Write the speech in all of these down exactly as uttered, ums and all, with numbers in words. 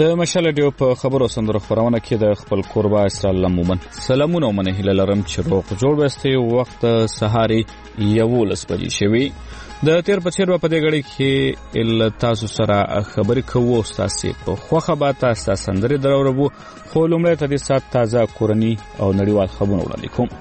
د مشال ډیو په خبرو سندرو خبرونه کې د خپل قربا اسرائیل مومن سلامونه ومنه هله لرم چې روغ جوړ وسته وخت سهاري یولس بجې شوي د تیر په چیر په دې غړي کې ال تاسو سره خبرې کوو تاسو په خوخه به تاسو سندري درورو خو لومړی ته د سات تازه کورنی او نړیوال خبرونه وړاندې کوم.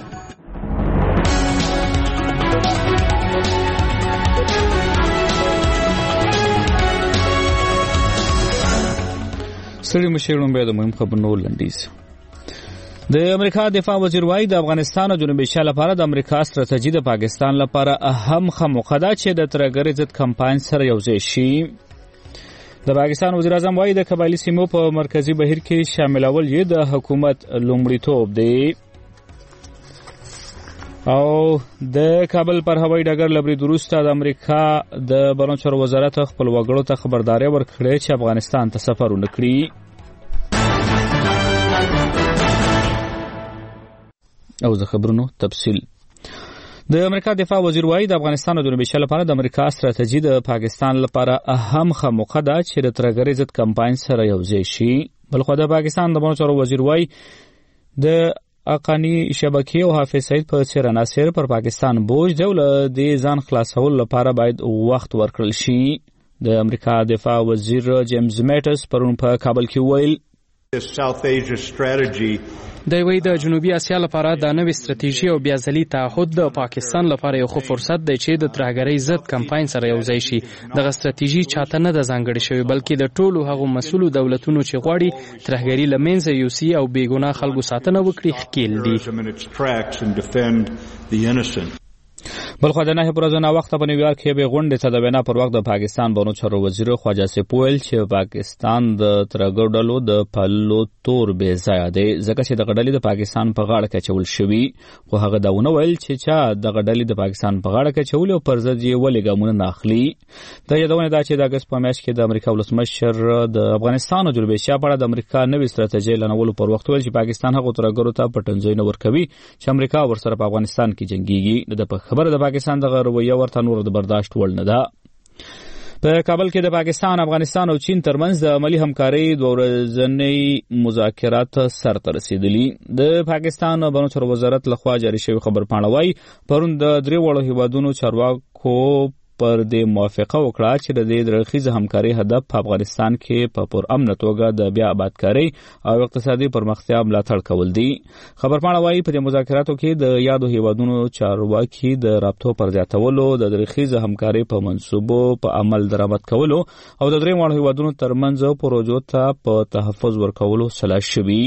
سړي مشرون به د مهم خبرونو لنډیز. د امریکا دفاع وزیر وايي د افغانستان او جنوبي ایشیا لپاره د امریکا ستراتیژي د پاکستان لپاره اهم خموخه ده چې د ترګری ضد کمپاین سره یوځای شي. د پاکستان وزیر اعظم وايي د قبایلی سیمو په مرکزی بهیر کې شاملول یې د حکومت لومړیتوب دی او د کابل پر هوایي ډګر لبرید وروسته د امریکا د بهرنیو چارو وزارت خپل وګړو ته خبرداري ورکړې چې افغانستان ته سفر ونه کړي. او د خبرونو تفصیل. د امریکا دفاع وزیر وايي د افغانستان او جنوبي ایشیا لپاره د امریکا ستراتیژي د پاکستان لپاره اهم خموخه ده چې د ترګری ضد کمپاین سره یوځای شي. بلخو د پاکستان د بهرنیو چارو وزیر وايي د اقانی شبکې او حافظ سعید په څیر عناصر پر پاکستان بوج دی او د ځان خلاصول لپاره باید وخت ورکړل شي. د امریکا دفاع وزیر جیمز میټس پرون په کابل کې ویل د وی د جنوبي اسیا لپاره د نوې ستراتیژي او بیازلي تعهد د پاکستان لپاره یو ښه فرصت دی چې د ترهګرۍ ضد کمپاین سره یوځای شي. دغه ستراتیژي چاته نه د ځانګړې شوی بلکې د ټولو هغو مسؤلو دولتونو چې غواړي ترهګري له منځه یوسي او بېګناه خلکو ساتنه وکړي ښکیل دي. بلخو د نه پرځنه وخت په نیویارک کې به غونډه ته د وینا پر وخت د پاکستان بهرنیو چارو وزیر خواجه سپویل چې پاکستان د ترګر ډلو د پلو تور به زیاده ځکه چې د غډلې د پاکستان په غاړه کې چول شوی خو هغه داونه ویل چې چا د غډلې د پاکستان په غاړه کې چول او پرځد یې ولې ګامونه ناخلي. د یادونه دا چې د اگست په میاشت کې د امریکا ولسمشر د افغانستان او جنوبي ایشیا په اړه د امریکا نوې ستراتیژي لنولو پر وخت ویل چې پاکستان هغه ترګرو ته پټنځای نه ورکوي چې امریکا ورسره په افغانستان کې جنگيږي. د په خبره د پاکستان دغه رویه ورته نور د برداشت وړ نه ده. په کابل کې د پاکستان، افغانستان او چین ترمنځ د عملی همکارۍ دوه ورځنۍ مذاکرات سرته رسیدلي. د پاکستان بهرنیو چارو وزارت لخوا جاری شوی خبر پاڼه وايي پرون د درې وړو هیوادونو چارواکو پر دې موافقه وکړه چې د دې درخیزه همکاري هدف په افغانستان کې په پر امن توګه د بیا آبادکاري او اقتصادي پرمختیا ملاتړ کول دي. خبر پاڼه وايي په دې مذاکراتو کې د یادو هیوادونو چارواکي د رابطو پر زیاتولو، د درخیزه همکاري په منصوبو په عمل درآمد کولو او د درې وړو هیوادونو ترمنځ پروژو ته په تحفظ ورکولو سلا شوي.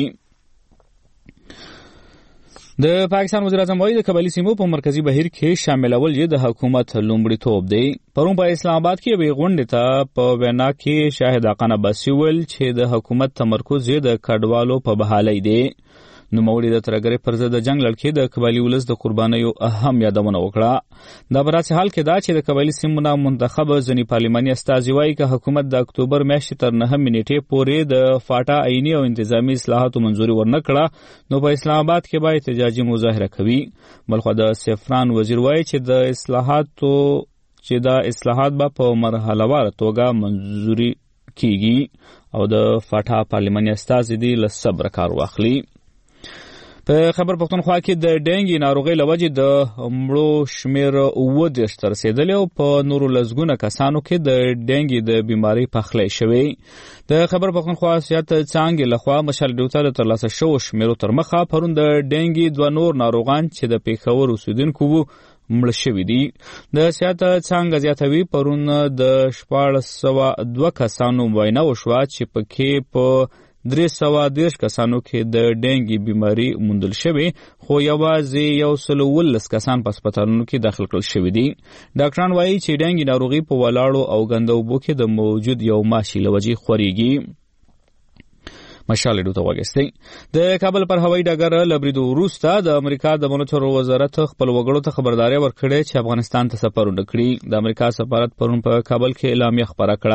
د پاکستان وزیر اعظم وايي د قبایلی سیمو په مرکزی بهیر کې شاملول یې د حکومت لومړیتوب دی. پرون په اسلام آباد کې یوې غونډې ته په وینا کې شاهد حقان عباسي ویل چې د حکومت تمرکز یې د کډوالو په بحالۍ دی. نوموړي د ترګرۍ پر ضد د جنگ لړ کې د قبایلی ولس د قربانیو اهم یادونه وکړه. دا په داسې حال کې ده چې د قبایلی سیمو نه منتخب ځینې پارلماني استازي وايي که حکومت د اکتوبر میاشتې تر نهمې نیټې پورې د فاټا عیني او انتظامي اصلاحاتو منظوري ورنه کړه نو په اسلام آباد کې به احتجاجي مظاهره کوي. بلخو د سفران وزیر وايي چې د اصلاحاتو چې دا اصلاحات به په مرحله‌وار توګه منظوري کیږي او د فاټا پارلماني استازي دي له صبر کار واخلي. په خبر پښتونخوا کې د ډینګي ناروغۍ له وجې د مړو شمېر اووه دېرش ته رسېدلی او په نورو لسګونه کسانو کې د ډینګي د بیمارۍ پخلی شوی. د خبر پښتونخوا صحت څانګې لخوا مشال ډیو ته د ترلاسه شوو شمېرو تر مخه پرون د ډینګي دوه نور ناروغان چې د پېښور اوسېدونکو وو مړه شوي دي. د صحت څانګه زیاتوي پرون د شپاړس سوه دوه کسانو معاینه وشوه چې پکې په درې سوه دېرش کسانو کې د ډینګي بیماري موندل شوې خو یوازې یو سل اوولس کسان په هسپتالونو کې داخل کړل شوي دي. ډاکټران وایي چې ډینګي ناروغي په ولاړو او ګنده اوبو کې د موجود یو ماشي له وجې خورېږي. مشال ډیو ته وګستئ. د کابل پر هوایي ډګر لبرید وروسته د امریکا د بهرنیو چارو وزارت خپل وګړو ته خبرداري ورکړې چې افغانستان ته سفر ونه کړي. د امریکا سفارت پرون په کابل کې اعلامیه خپره کړه.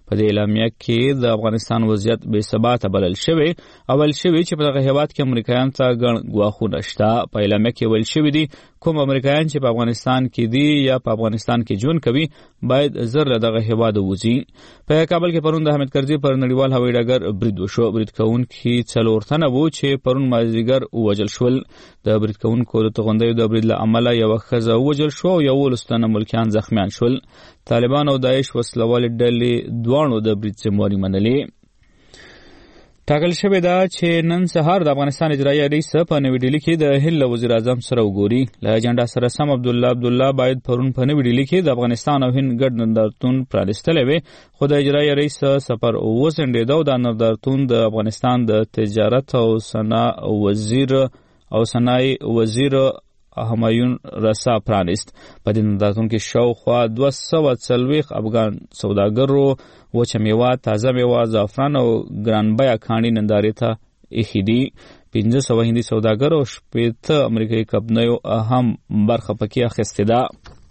په دې اعلامیه کې د افغانستان وضعیت بې ثباته بلل شوی او ویل شوی چې په دغه هیواد کې امریکایان ته ګڼ ګواښونه شته. په اعلامیه کې ویل شوی دي کوم امریکایان چې په افغانستان کې دي یا په افغانستان کې ژوند کوي باید زر له دغه هیواده وځي. په کابل کې پرون د حامد کرزي پر نړیوال هوایي ډګر برید وشو. برید کوونکي څلور تنه وو چې پرون مازدیګر ووژل شول. د برید کوونکو د توغندیو د برید له امله یوه ښځه ووژل شوه او یولس تنه ملکیان زخمیان شول. طالبان او داعش وسلوالې ډلې دواړو د برید ذمهواري منلې. ټاکل شوې ده چې نن سهار د افغانستان اجرایي رئیس په نوې ډیلي کې د هند له وزیر اعظم سره وګوري. له اجنډا سره سم عبدالله عبدالله باید پرون په نوې ډیلي کې د افغانستان او هند ګډ نندارتون پرانیستلی وي، خو د اجرایي رئیس سفر وځنډېده او دا نندارتون د افغانستان د تجارت او صنعت وزیر او صنایع وزیر همایون رسا پرانیست. په دې نندارتون کې شاوخوا دوه سوه څلوېښت افغان سوداګرو وچه میوه، تازه میوه، زعفران او ګرانبیه کاڼي نندارې ته ایښي دي. پنځه سوه هندي سوداګر او شپېته امریکایي کمپنیو هم برخه پکې اخیستې ده.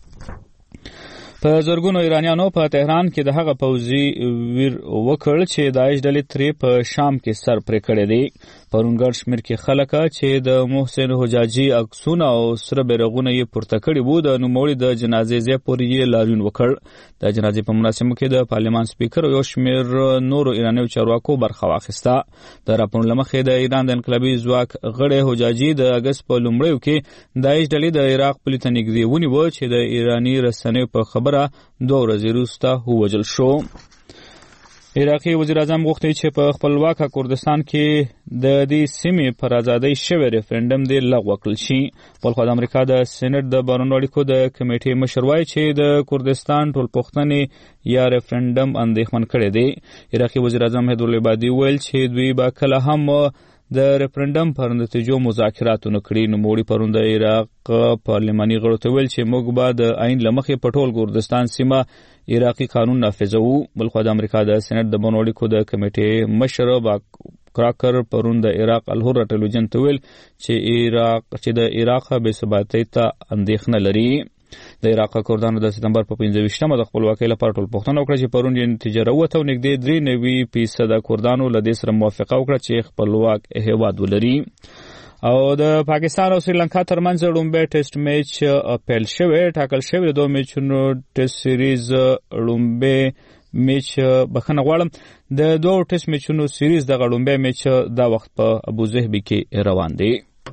په زرګونو ایرانیانو په تهران کې د هغه پوځي ویر وکړ چې داعش ډلې ترې په شام کې سر پرې کړی دی. پرون ګڼ شمېر کې خلک چې د محسن حجاجي عکسونه او سره بیرغونه یې پورته کړي وو د نوموړي د جنازې ځای پورې یې لاریون وکړ. د جنازې په مراسمو کې د پارلمان سپیکر او یو شمېر نورو ایرانیو چارواکو برخه واخیسته. د راپورونو له مخې د ایران د انقلابي ځواک غړی حجاجي د اګست په لومړیو کې داعش ډلې د عراق پولې ته نږدې ونیوه چې د ایراني رسنیو په خبره دوه ورځې وروسته ووژل شو. عراقي وزیر اعظم غوښتي چې په خپلواکه کردستان کې د دې سیمې پر ازادۍ شوی ریفرنډم دې لغوه کړل شي. بلخوا د امریکا د سېنټ د بهرنیو اړیکو د کمیټې مشر وایي چې د کردستان ټولپوښتنې یا ریفرنډم اندېښمن کړی دی. عراقي وزیر اعظم حیدرالله عبادي ویل چې دوی به کله هم د ریفرنډم پر نتیجو مذاکرات ونه کړي. نوموړي پرون د عراق پارلماني غړو ته ویل چې موږ به د عین له مخې په ټول کردستان سیمه عراقي قانون نافذوو. بلخوا د امریکا د سېنټ د بهرنیو اړیکو د کمیټې مشر کراکر پرون د عراق الحر ټلویزیون ته ویل چې عراق چې د عراق بې ثباتۍ ته اندېښنه لري. د عراق کردانو د سپتمبر په پنځه ویشتمه د خپلواکۍ لپاره ټولپوښتنه وکړه چې پرون یې نتیجه راووته او نږدې درې نوي فیصده کردانو له دې سره موافقه وکړه چې خپلواک هېواد ولري. او د پاکستان او سریلانکا ترمنځ لومړی ټیسټ میچ پیل شوی. ټاکل شوی د دوه میچونو ټیسټ سیریز لومړی میچ بخښنه غواړم د دوه ټیسټ میچونو سیریز دغه لومړی میچ دا وخت په ابوظهبي کې روان دی.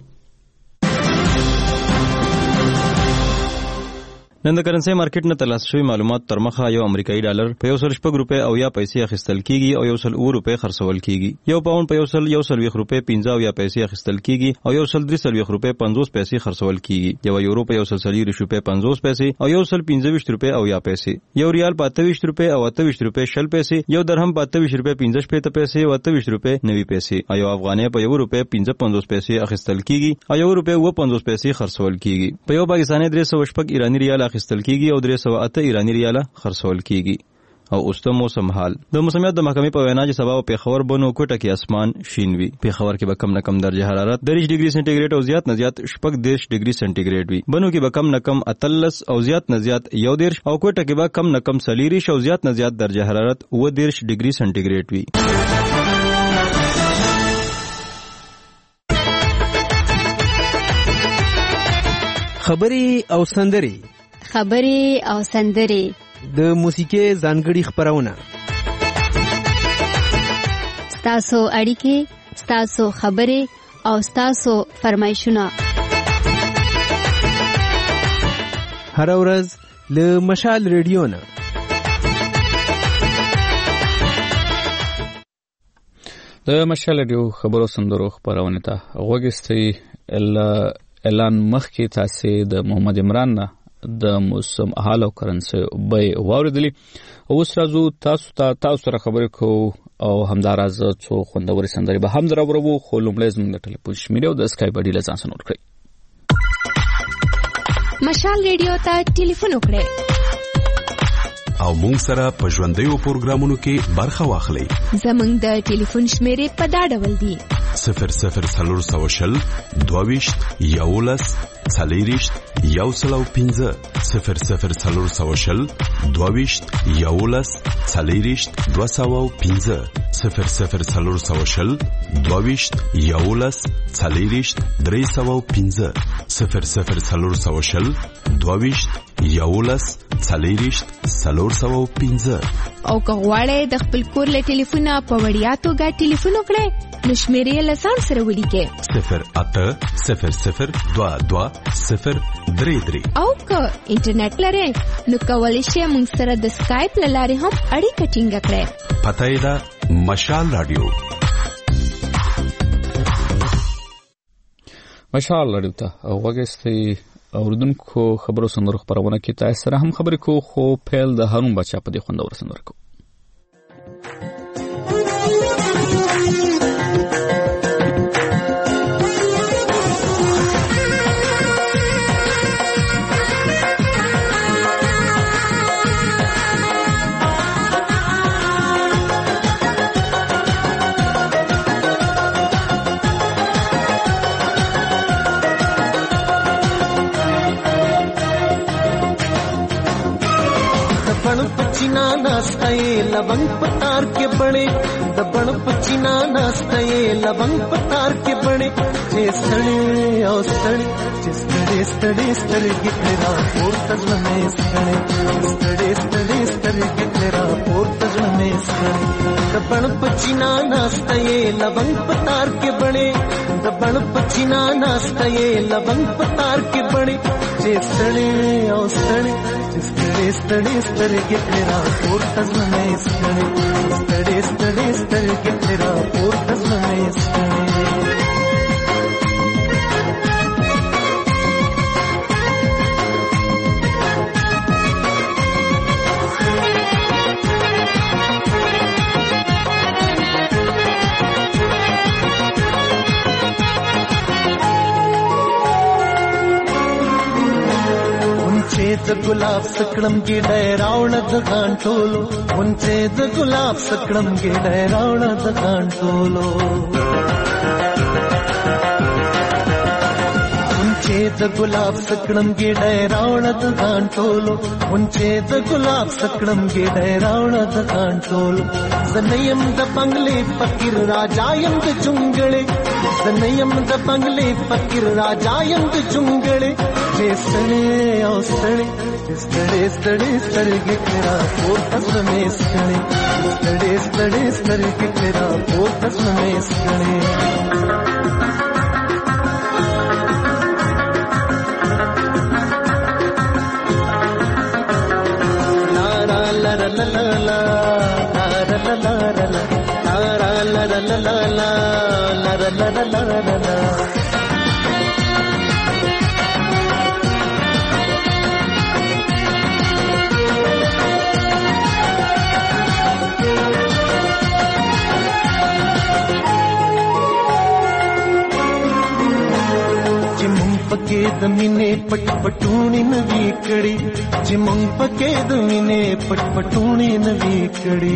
نن د کرنسي مارکیټ نه ترلاسه شوي معلومات تر مخه یو امریکایي ډالر په یو سل شپږ روپۍ او یا پیسې اخیستل کیږي او یو سل اووه روپۍ خرڅول کیږي. یو پاونډ په یو سل یو سلوېښت روپۍ پنځه او یا پیسې اخیستل کیږي او یو سل درې سلوېښت روپۍ پنځوس پیسې خرڅول کیږي. یو یورو په یو سل څلوېښت روپۍ پنځوس پیسې او یو سل پنځه ویشت روپۍ او یا پیسې. یو ریال په اته ویشت روپۍ او اته ویشت روپۍ شل پیسې. یو درهم په اته ویشت روپۍ پنځه شپېته پیسې او اته ویشت روپۍ نوي پیسې. او یو افغانۍ په یو روپۍ پنځه پنځوس پیسې اخیستل کیږي او یو روپۍ اووه پنځوس پیسې خرڅول کیږي. په یو پاکستاني درې سوه شپږ ایراني ریال اخیستل کیږي او درې سوه اته ایراني ریاله خرڅول کیږي. او اوس ته موسم حال. د موسمیات د محکمې په وینا چې سبا په پېښور بنو کوټه کې اسمان شین وي. پېښور کې به کم نه کم درجه حرارت دېرش ډیګري سانتي او زیات نه زیات شپږ دېرش ډیګري سانتي وي. بنو کې به کم نه کم اتلس او زیات نه زیات یو دېرش او کوټه کې به کم نه کم څلېرویشت او زیات نه زیات درجه حرارت اووه دېرش ډیګري سانتي وي. خبري او سندري خبري او سندري د موسیقي ځانګړي خبرونه ستاسو اړیکې ستاسو خبري او ستاسو فرمایشونه هر ورځ له مشال ریډیو نه. د مشال ریډیو خبرو سندرو خبرونه ته غوږستئ. اعلان مخکې تاسو د محمد عمران نه د موسم حال او کرنسي به واوریدلی. اوس راځو تاسو ته تاسو سره خبرې کوو او همداراز څو خوندورې سندرې به هم دراوړو. خو لومړی زموږ د ټلیفون شمیره او د اسکایپ اډي له ځان سره نوٹ کړئ. مشال ریډیو ته ټلیفون وکړئ او مونږ سره په ژوندیو پروګرامونو کې برخه واخلئ. زمونږ د ټلیفون شمیرې په دا ډول دي: صفر صفر څلور سوه شل دوه ویشت یولس څلېرویشت یو سل او پنځه صفر صفر څلور سوه شل دوه ویشت یولس څلېرویشت دوه سوه او پنځه صفر صفر څلور سوه شل دوه ویشت یولس څلېرویشت درې سوه او پنځه صفر صفر څلور سوه شل دوه ویشت یولس څلېرویشت څلور سوه او پنځه. او که غواړئ د خپل کور له ټلیفونه په وړیا توګه ټلیفون وکړئ نو شمیرې له ځان سره ولیکئ: صفر اته صفر صفر دوه دوه صفر درې درې. او که انټرنیټ لرئ نو کولی شئ موږ سره د سکایپ له لارې هم اړیکه ټینګه کړئ. پته یې ده مشال رادیو. مشال رادیو ته وګورئ. اوردونکو خبرو سندرو خبرونه کې تاسو سره هم خبرې کو خو پیل د هارون بچا په دې خوندور سندره کو. पचीना नास्ताए लवंग पतार के बड़े दबण पचीना नास्ताए लवंग पतार के बड़े जे सड़े ओ सड़े जे सड़े सड़े सड़े गिटरा और तजन में सड़े सड़े सड़े सड़े गिटरा और तजन में सड़े दबण पचीना नास्ताए लवंग पतार के बड़े दबण पचीना नास्ताए लवंग पतार के बड़े जे सड़े ओ सड़े स्टडे स्टडे स्टडे के तेरा और तस्म में स्टडे स्टडे स्टडे स्टडे के तेरा और तस्म में स्टडे. द गुलाब सकड़म गे डैरावण दगान टोलो उनसे द गुलाब सकड़म गे डैरावण दगान टोलो उनसे द गुलाब सकड़म गे डैरावण दगान टोलो उनसे द गुलाब सकड़म गे डैरावण दगान टोलो ज़नयम द बंगले फकीर राजायम द जुंगले ज़नयम द बंगले फकीर राजायम द जुंगले जे सड़े ओ सड़े सड़े सड़े सड़े के तेरा और तस्म में सड़े सड़े सड़े सड़े के तेरा और तस्म में सड़े. ला ला ला ला ला ला ला ला ला ला ला ला ला ला. पके दमीने पटपटूनी नवी कड़ी जिमंग पके दमीने पटपटूनी नवी कड़ी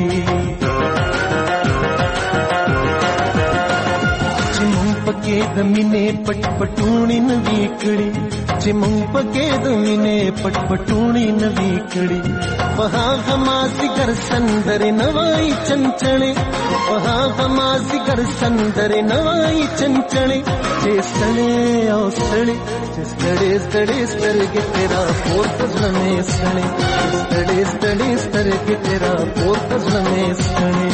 जिमंग पके दमीने पटपटूनी नवी कड़ी जिमंग पके दमीने पटपटूनी नवी कड़ी वहाँ हमासी घर संदरे नवाई चंचणे वहाँ हमासी घर संदरे नवाई चंचणे जे सड़े ओ सड़े सड़े सड़े सड़े के तेरा और तस्म में सड़े सड़े सड़े सड़े के तेरा और तस्म में सड़े.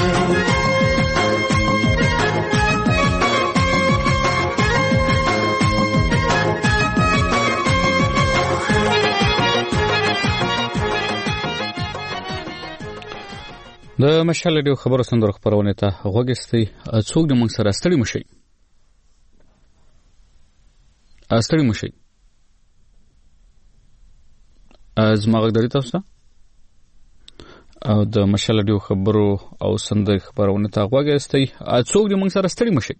د مشال ډیو خبرو سندرو خبرونه ته غوږستئ. څوک د موږ سره ستړي مشي ستړي مشي از ماغداري تاسو او د مشال ډیو خبرو او سندرو خبرونه ته غوږستئ. څوک د موږ سره ستړي مشي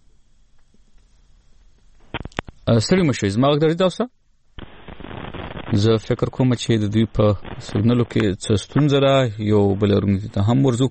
ستړي مشي از ماغداري تاسو زه فکر کوم چې د دوی په سیګنالو کې څه ستونزه ده، یو بل رونګ ته هم ورځو.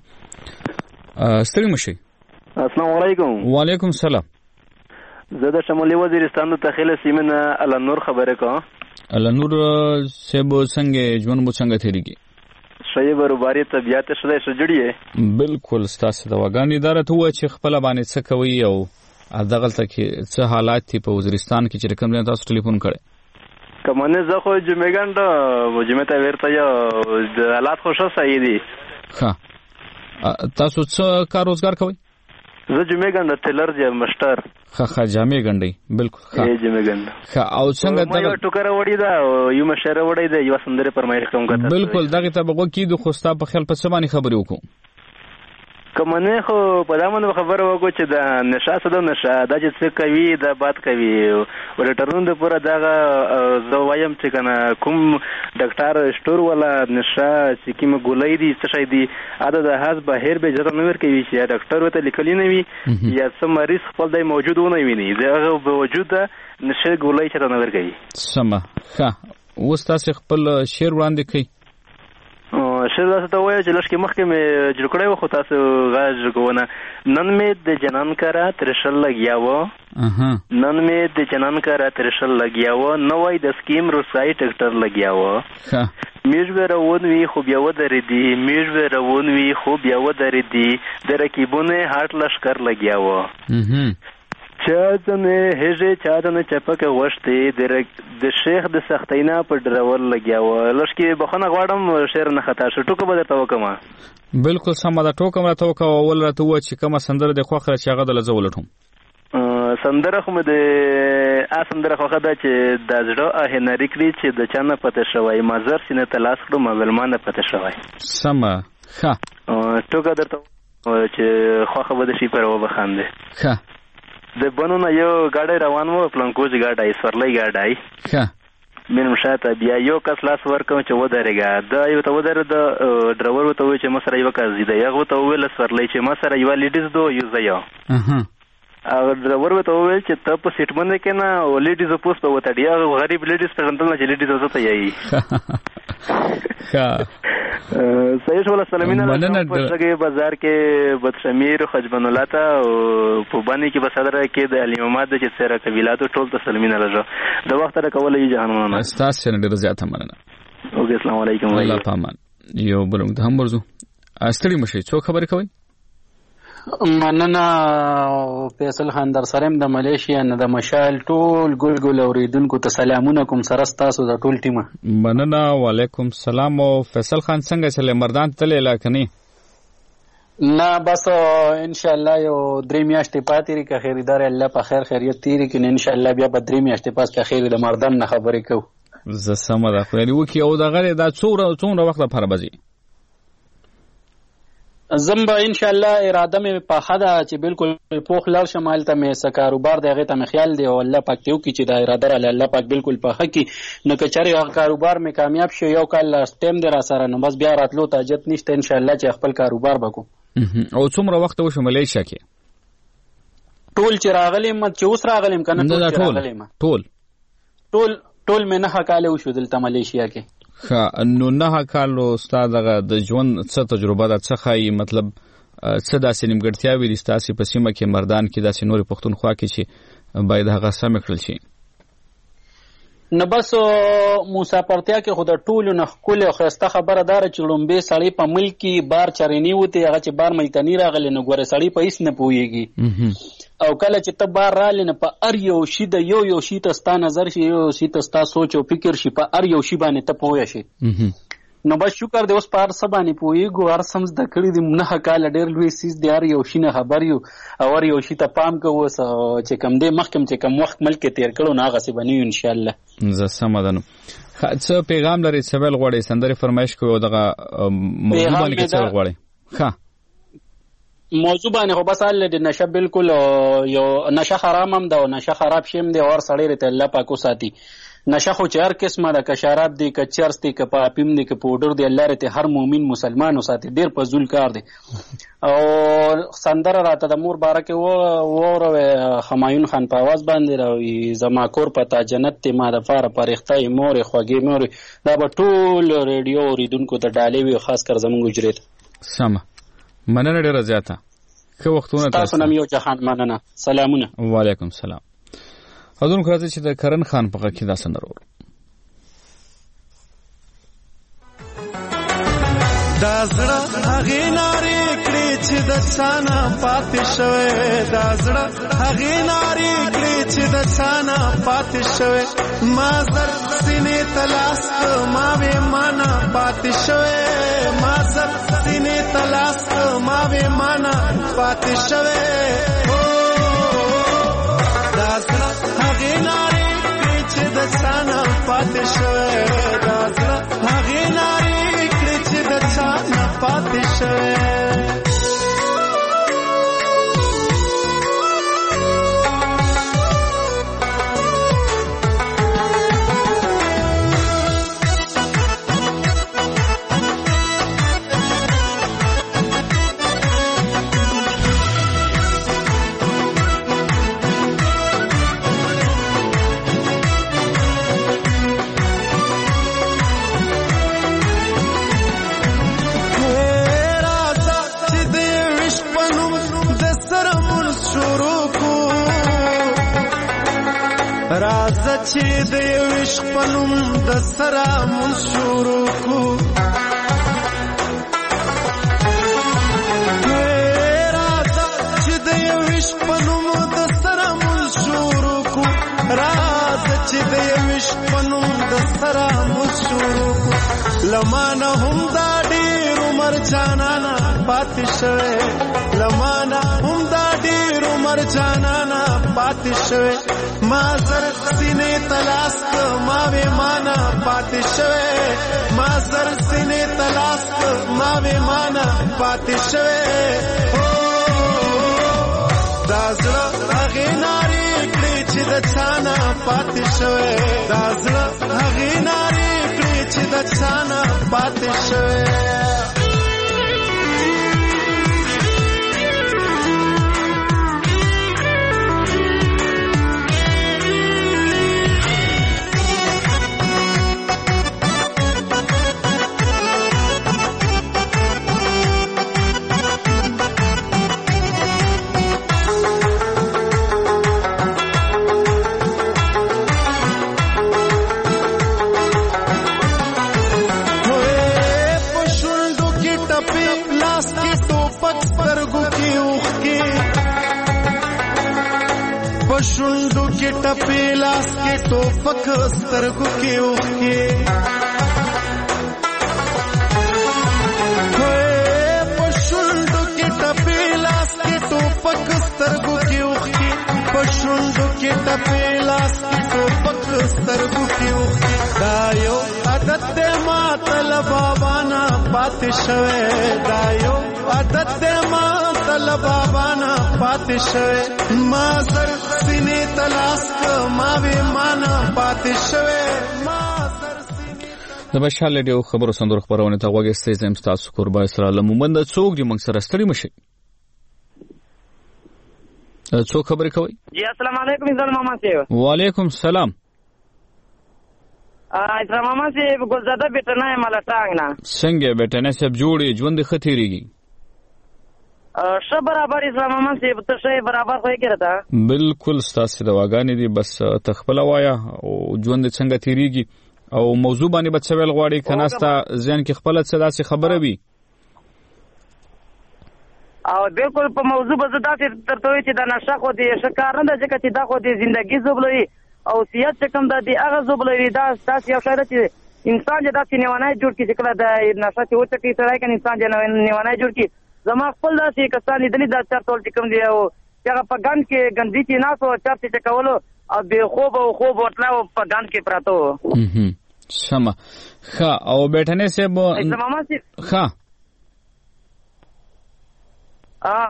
ستړي مشي. السلام علیکم. وعلیکم السلام. زه د شمالي وزیرستان د تخیل سیمه الانور خبره کوم. الانور سیبو څنګه ژوند مو څنګه تیریږي؟ شی برابرۍ طبيعت شته شجړی. بالکل ستاسو د وګان اداره ته و چې خپل باندې څه کوي او دغه ته کې څه حالات په وزیرستان کې چې کوم تاسو ټلیفون کړي؟ کمنه زه خو جمعګند جمعه ته ورته یو د حالات خوشو صحیح دي. ها تاسو څه کار روزګار کوئ؟ زه جمعګند ټیلر یم مستر. ها ها جامې ګنډي. بالکل ها جمعګند. ها او څنګه دا یو ټوکر وړي دا یو مشره وړي دا یو سندره پرمایش کوم کته. بالکل دغه ته بغو کې د خوستا په خیال په سمانی خبرې وکړو. کمنه خو په دامن خبره وکړو چې دا نشه څه د نشه دا چې څه کوي دا بات کوي ورټرون د پوره دغه زه وایم چې کنه کوم ډاکټر شټور ولا نشه چې کوم ګولۍ دي څه شي دي اده د هاز بهر به جره نور کوي چې ډاکټر وته لیکلی نه وي یا څه مریض خپل د موجود ونه ویني دغه به وجود نشه ګولۍ چې نور کوي. سم ښه اوس تاسو خپل شیر وړاندې کوي. شیر تاسو ته وایي چې لږ مخکې مې جوړ کړی و خو تاسو غږ کوونه. نن مې د جنان کرا ترشل لګیا و نن مې د جنان کرا ترشل لګیا و نوای د سکیم روسای ټکټر لګیا و میژ به روان وي خو بیا ودرېدي میژ به روان وي خو بیا ودرېدي د رقیبونه هاټ لشکر لګیا و چا ځنې هجې چا ځنې چپکه غوښتې د شیخ د سختینا په ډرور لګیا و. لږ بخښنه غواړم شعر نه خطا شو ټوکه به درته وکړم. بالکل سمه ده ټوکه مې راته وکړه اول راته ووایه چې کومه سندره دې خوښه ده چې هغه دله زه ولټوم. سندره خو مې د آ سندره خوښه ده چې د زړه آهناري کړي چې د چا نه پته شوی مزر سینې ته لاس کړو مغلمان نه پته شوی. سمه ښه ټوکه درته چې خوښه به د شي پر وبخاندې. ښه د بنونه یو ګاډی روان و پلنکوز ګاډی سورلی ګاډی. ښه مینم شاته بیا یو کس لاس ورکوم چې ودرېږه دا یو ته ودرې د ډرور ورته وویل چې ما سره یو کس دی هغه ورته وویل سورلی چې ما سره یوه لیډیز دو یو زه یو هغه ډرور ورته وویل چې ته په سیټ باندې کې نه او لیډیز پوس په وتړي هغه غریب لیډیز پېژندل نه چې لیډیز وزه ته یایي. صحیح شوله سلامینه په شګې بازار کې بدشمیر خجبن الله ته او په باندې کې بصدره کې د الیمامات د چې سره قبیلاتو ټول ته سلامینه لږه د وخت را کولای جهانونه استاد سره ډیر زیاته مننه. اوکې السلام علیکم. الله پامان. یو بلنګ د هم ورزو استړي مشي څو خبرې کوي؟ مننه فیصل خان در سرم د ملیشیا نه د مشال ټول ګل ګل اوریدونکو ته سلامونه کوم سره تاسو د ټول ټیمه. مننه وعلیکم السلام. او فیصل خان څنګه چلے مردان تلې لاکني؟ نه بس ان شاء الله یو درې میاشتې پاتې لري که خیریدار الله په خیر خیریت تیری کین ان شاء الله بیا به درې میاشتې پاس که خیر د مردان نه خبرې کو. ز سم ده خو یعنی وکي او دغه دا څوره څوره وخت لپاره بځي زمبا ان شاء الله اراده مې په خدا چې بالکل پوخ لار شمال ته مې س کاروبار دغه ته مې خیال دی او الله پاک یو کی چې دا اراده را الله پاک بالکل په حق کې نو کچاري هغه کاروبار مې کامیاب شو یو کال ټیم دی را سره نو بس بیا راتلو ته اجت نشته ان شاء الله چې خپل کاروبار وکړو. او څومره وخت وشو ملیشیا کې؟ ټول چې راغلم چې اوس راغلم کنه ټول چې راغلم ټول ټول ټول مې نه کاله وشو دلته ملیشیا کې. ښه نو نه کالو استاد دغه د ژوند څه تجربه ده څه خای مطلب څه داسې نیمګړتیاوې دي ستاسې په سیمه کې مردان کې داسې نورې پښتونخوا کې چې باید هغه سمې کړل شي؟ نو بس مسافرتیا کې خو د ټولو نه ښکلې او ښایسته خبره داره چې لومبې سړی په ملک کې بار چریني وتې هغه چې بار ملتني راغلی نو ګوره سړی په هېڅ نه پوهېږي او کله چې ته بار رالې نو په هر یو شي د یو یو شي ته ستا نظر شي یو شي ته ستا سوچ او فکر شي په هر یو شي باندې ته پوه شي. نو بس شکر دی اوس په هر څه باندې پوهېږو هر څه زده کړي دي نهه کاله ډېر لوی څیز دی هر یو شي نه خبر یو او هر یو شي ته پام کوو چې کوم دی مخکې چې کوم وخت ملک کې تېر کړو نو هغسې به نه یو انشاءالله. زه سمه ده نو څه پیغام لرئ څه ویل غواړئ سندرې فرمایش کوئ او دغه موضوع باندې کې څه ویل غواړئ؟ ښه موضوع باندې خو بس حال د نشه بالکل یو نشه حرام هم ده او نشه خراب شی هم دی او هر سړی ته الله پاک وساتي نشه خو چې هر قسمه د که شراب دی که چرس دی که په اپیم دی که پوډر دی الله رته هر مؤمن مسلمان وساتي ډیر فضول کار دی. او سندره راته د مور باره کې ووروه همایون خان په آواز باندې راوي زما کور په تا جنت دی ما د فاره پرختای مورې خوږې مورې دا به ټول ریډیو اوریدونکو ته ډالۍ وي خاص کر زمونږ اجرې ته. سمه مننه ډېره زیاته ښه وختونه تاسو نم یو جهان مننه. سلامونه. وعلیکم سلام. حضور راځي چې د کرن خان په غږ کې دا سندره ورو دا زړه هغې نارې کړې چې د چانه پاتې شوی دا زړه هغې نارې کړې چې د چانه پاتې شوی ما زر سینې ته لاس ما وې مانه پاتې شوی ما زر سینې ته لاس ما وې مانه پاتې شوی دا زړه هغې نارې کړې چې د چانه پاتې شوی دا زړه هغې نارې د چانه پاتې شوی راځه چې د یو عشق په نوم د سره مونځ شروع کړو راځه چې د یو عشق په نوم د سره مونځ شروع کړو راځه چې د یو عشق په نوم د سره مونځ شروع کړو لمانه هم دا ډېر عمر جانانه پاتې شوی لمانه هم دا ډېر عمر جانانه پاتې شوی ما زر سینې تلاس ما وې مانا پاتې شوی ما زر سینې تلاس ما وې مانا پاتې شوی دا زړه هغې نارې کړې چې د چانه پاتې شوی دا زړه هغې نارې کړې چې د چانه پاتې شوی شونډو کې ټپې لاس کې ټوپک سترګو کې اوښکې په شونډو کې ټپې لاس کې ټوپک سترګو کې اوښکې په شونډو کې ټپې لاس کې ټوپک سترګو کې اوښکې دا یو عادت دی ماته له بابا نه پاتې شوی دا یو عادت دی ماته له بابا نه پاتې شوی ما زر سینې تلاس ما وې مانا پاتې شوی ما زر د بشار لډیو خبرو سندرو خبرونه ته غوږ استئ زم تاسو قربا اسلام مومند څوک دی موږ سره ستړي مشي څوک خبرې کوي جی السلام علیکم انسان ماما صاحب وعلیکم السلام اسلام ماما صاحب ګلزاده بیٹنه ملټانګ نه څنګه بیٹنه صاحب جوړي ژوند خطرېږي ش برابر اسلام ماما صاحب ته شی برابر خو یې کړتا بالکل ستاسو د واګانې دي بس تخپل وایا او ژوند څنګه تیریږي او موضوع باندې بچوي غواړي کناستا ځین کې خپل څه داسې خبره وي او بالکل په موضوع به زدا ترته چې دا نشه خو دې شکار نه ده چې دا خو دې ژوندۍ زوبلوي او سیاست کوم د دې هغه زوبلوي دا تاسو یو شاید چې انسان چې داسې نیوانای جوړ کی چې کله د نشه چې وته کی سړی کنه انسان چې نیوانای جوړ کی زما خپل داسې کسان لیدلي دا چر ټول ټکم دی او هغه په ګان کې ګندې چې ناسو چر چې کولو او به خوب او خوب ورتلا په ګان کې پراته سما ښه او بیٹھنے سے ماما سي ښه ا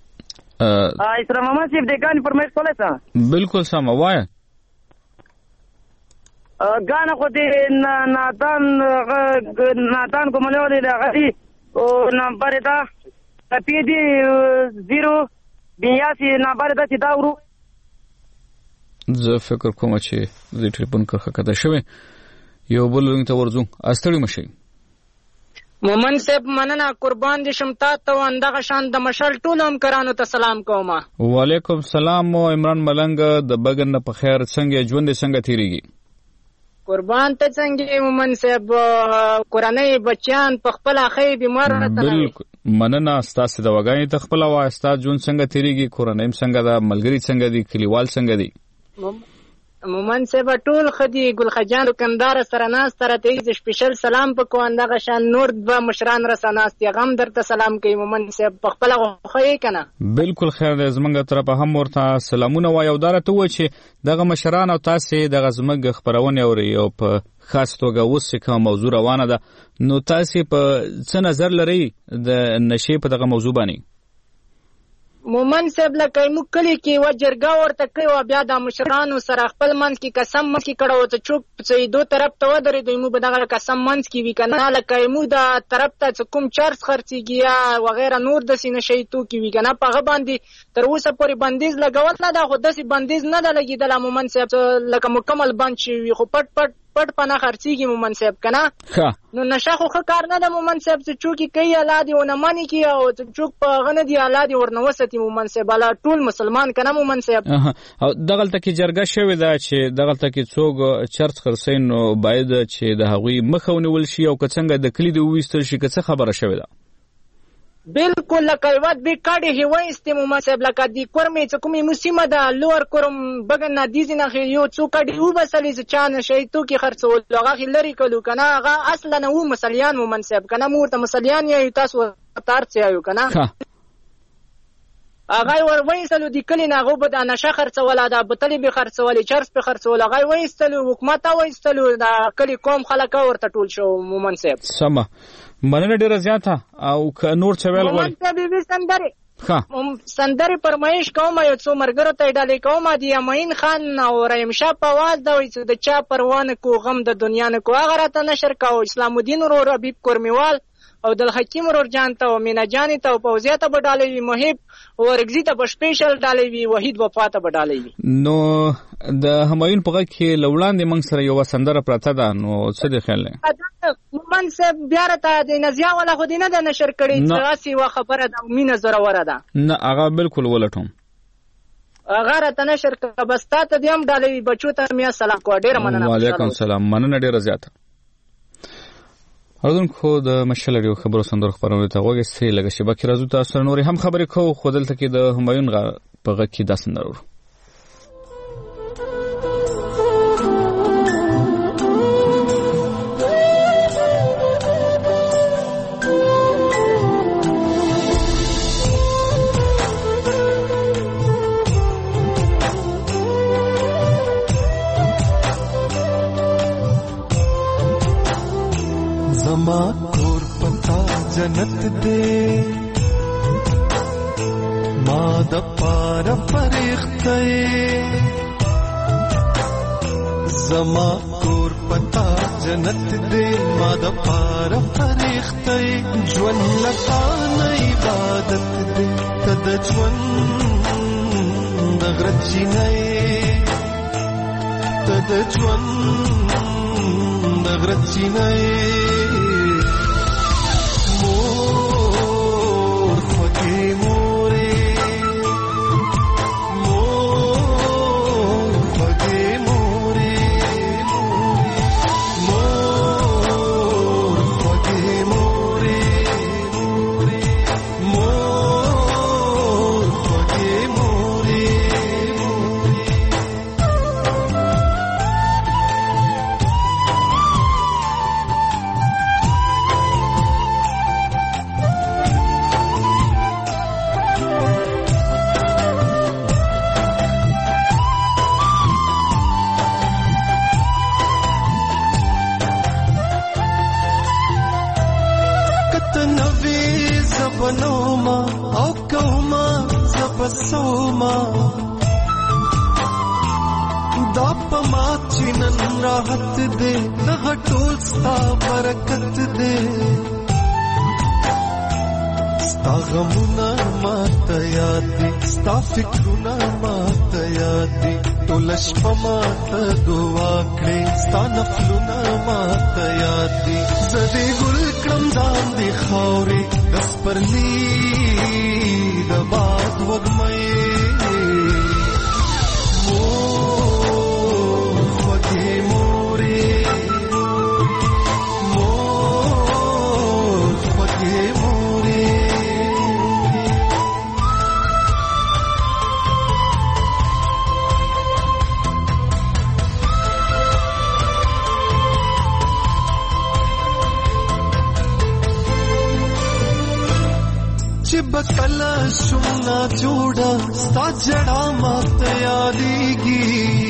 ا اسلام ماما سي د ګان پرمیټ کولای څه بالکل سما وای غانا خو دې نادان نادان کوملې د غدي او نمبر دا پی دی زیرو بیاسی نمبر دا چې دا ورو زه فکر کوم چې د ټلیفون کرخه کته شوی یو بل لنګ ته ورځو استړی مشي مومن صاحب مننه قربان دي شم تا ته اندغه شان د مشل ټول هم کرانو ته سلام کوم. وعلیکم السلام مو عمران ملنګ د بګن په خیر څنګه ژوند څنګه تیریږي؟ قربان ته څنګه مومن صاحب قرانه بچیان په خپل اخی بیمار راته بالکل مننه ستاسو د وګړي ته خپل واسطه ژوند څنګه تیریږي قرانه څنګه د ملګری څنګه دي کلیوال څنګه دي؟ مومن صاحب ټول خدي ګل خجان کندار سره ناس تر ته ز سپیشل سلام په کو اندغه شان نور د مشران رسناست غم درته سلام کوي مومن صاحب په خپل خوې کنه بالکل خیر د زمنګ طرف هم ورته سلامونه وایو دارته و چې دغه مشران او تاسو د غزمګ خبرونه اوري او په خاص توګه اوس کوم موضوع روانه ده نو تاسو په څه نظر لري د نشي په دغه موضوع باندې؟ مومن صاحب لکه مو کلی کې و جرګه ورته کوي او بیا د مشرانو سره خپل منځ کې قسم منځ کې کړه او ته چوپ چې دوه طرف ته ودرې دوی مو بدغه قسم منځ کې وی کنه لکه مو د طرف ته کوم چارج خرڅيږي یا وغیرہ نور د سینې شي تو کې وی کنه په باندې تر اوسه پورې بندیز لګول نه دا خو د سي بندیز نه د لګیدل مومن صاحب لکه مکمل بند شي خو پټ پټ پټ پنه خرڅيږي مومن صاحب کنه نو نشه خو کار نه د مومن صاحب چې چوکي کوي الله دې ونه مانی کی او چوک په غنه دی الله دې ورنوستی مومن صاحب الله ټول مسلمان کنه مومن صاحب او دغلته کې جرګه شوې ده چې دغلته کې څوک چرچ خرڅین نو باید چې د هغوی مخونه ول شي او څنګه د کلی دی وېستل شي که څه خبره شوې ده؟ بالکل لکه واد به کاډي هوای استمو ما صاحب لکه دی کورمې چې کومې موسیمه ده لور کوم بګن نادیز نه یو څو کاډي و بسلې چې چانه شي تو کې خرڅول هغه لری کلو کنه هغه اصلا نه و مسلیان مو منصب کنه مورته مسلیان یې تاسو تارڅ یو کنه هغه ور وېسلو د کلی نه غو بد نشه خرڅول دا بوتل به خرڅول چرس به خرڅول هغه وېستلو حکومت وېستلو دا کلی کوم خلک ورته ټول شو مو منصب سم مننه ډیره زیاته او که نور څه ویل غواړي مومن صاحب سندري ها سندري پرمایش کوم یو څو مرګرو ته ډالې کوم دی امین خان او رحیم شاه په واز دا وي چې د چا پروانه کو غم د دنیا نه کو هغه راته نشر کاو اسلام الدین ورو ربیب کورمیوال او دل حکیم ورور جان ته او مینا جان ته او پوزیاته بډالې وی محب ورګزی ته په سپیشل ډالې وی وحید وفات بډالې وی نو د همایون په کې لوړاندې منګ سره یو سندره پراته ده نو څه دی خیال نه مومن صاحب بیا راته د نزیا ولا خو دینه د نشر کړي چې اسی وا خبره ده مینه زره وره ده نه هغه بالکل ولټوم هغه راته نشر کړه بس ته دې هم ډالې بچو ته میا سلام کو ډیر مننه وعلیکم السلام مننه ډیر زیاته اردن خو د مشلړیو خبرو سندرو خبرونه ته وګورئ لکه شبکې راځو تاسو نور هم خبرې کوو خو دلته کې د همایون غا په غږ کې داس نه ورو زما کور پتا جنت دے ما د پار فرښتې زما کور پتا جنت دے ما د پار فرښتې ژوند لکه عبادت دے تد ژوند د غرچې نه تد ژوند د غرچې نه دا پما چنن راحت دے دغه ټول ستا برکت دے ستا غمونه ماته یاد دي ستا فکرونه ماته یاد دي ټول شپه ماته دعا کړې ستا نفلونه ماته یاد دي زه دې ګل کړم ځان دې خاورې د سپرلي د باد وږمې بکلا شمنا جوڑا ستا جڑا مات یادیگی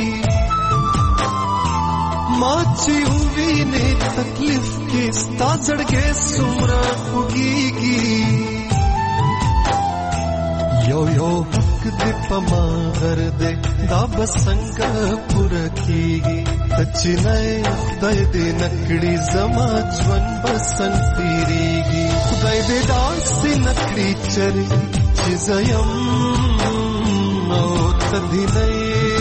ماچی ہوئی نے تکلیف کے ستا زڑگے سمرا خوگیگی یو یو حق دے پما غر دے دا بسنگ پورکیگی تچنائے خدای دے نکڑی زما جون بسن تیریگی خدای دے داسی نکڑی چری چیزایم او تدھی نئے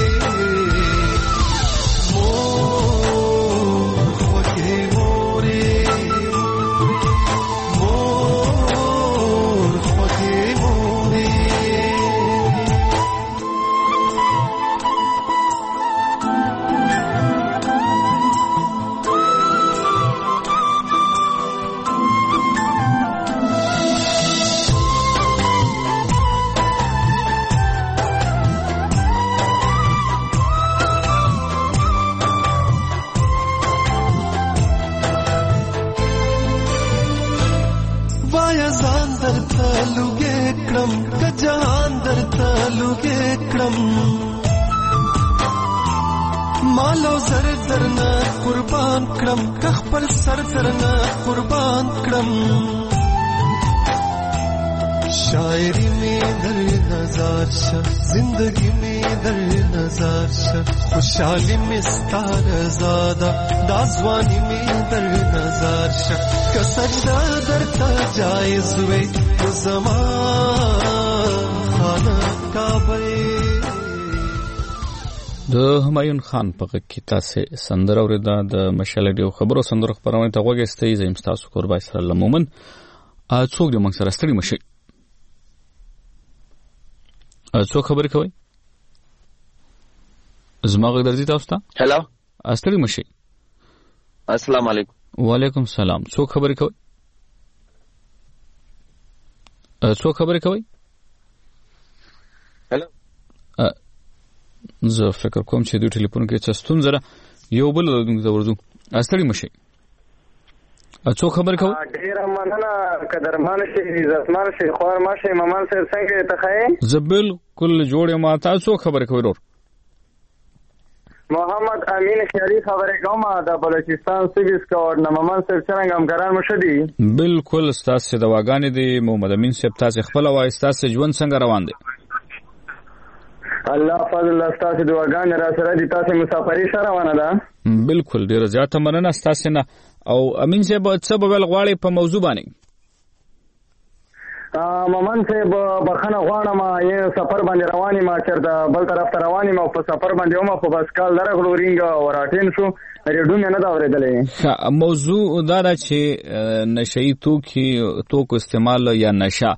مور خوکے مورے مور خوکے مورے लुगे क्रम गजान दरता लुगे क्रम मालो जर दरना कुर्बान क्रम कख पर सर दरना कुर्बान क्रम शायरी में दर नजार शा जिंदगी में दर नजार शा खुशहाली में स्तार ज़ादा दाजवानी में दर नजार शा का सजदा दरता जायज़ वे د همایون خان په غږ کې تاسو سندره اوریدا د مشعل ډیو خبرو سندره خبرونه ته وګورئ زم تاسو قربای سره لمومن څوک د موږ سره ستړي مشي څوک خبرې کوي زما غږ درځي تاسو ته هلو ستړي مشي السلام علیکم وعلیکم السلام څوک خبرې کوي څوک خبرې کوي هلو زه فکر کوم چې د ټلیفون کې څه ستونزه ده یو بل د ورځو استړي مشي څوک خبرې کوي ډیر مننه قدرمان شي عزتمن شي خوار ما شي ممان سره څنګه ته خای زه بالکل جوړ ما تاسو خبرې کوي ورور محمد امین خیری خبرې کوم د بلوچستان سیویس کوډ نه ممان سره څنګه همکاران مشدي بالکل تاسو د واګانې دی محمد امین صاحب تاسو خپل وای تاسو ژوند څنګه روان دی الله فضل الله تاسو د واګانې را سره دي تاسو مسافرۍ سره روانه ده بالکل ډیر زیاته مننه تاسو نه او امین صاحب څه به ول غواړي په موضوع باندې مامان صاحب بخنه غواړم یو سفر باندې رواني ما چرته بل طرف ته رواني ما په سفر باندې ومه په بس کال درغلو رینګ وراټین شو ریډو نه دا اورېدلې موضوع دا ده چې نشئی توکي توکو استعمال یا نشه